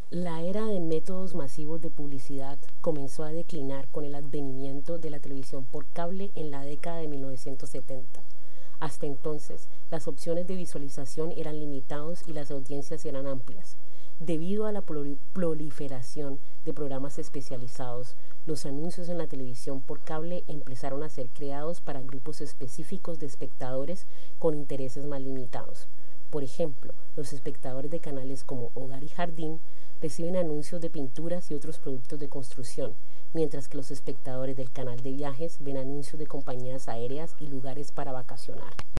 La era de métodos masivos de publicidad comenzó a declinar con el advenimiento de la televisión por cable en la década de 1970. Hasta entonces, las opciones de visualización eran limitadas y las audiencias eran amplias. Debido a la proliferación de programas especializados, los anuncios en la televisión por cable empezaron a ser creados para grupos específicos de espectadores con intereses más limitados. Por ejemplo, los espectadores de canales como Hogar y Jardín reciben anuncios de pinturas y otros productos de construcción, mientras que los espectadores del canal de viajes ven anuncios de compañías aéreas y lugares para vacacionar.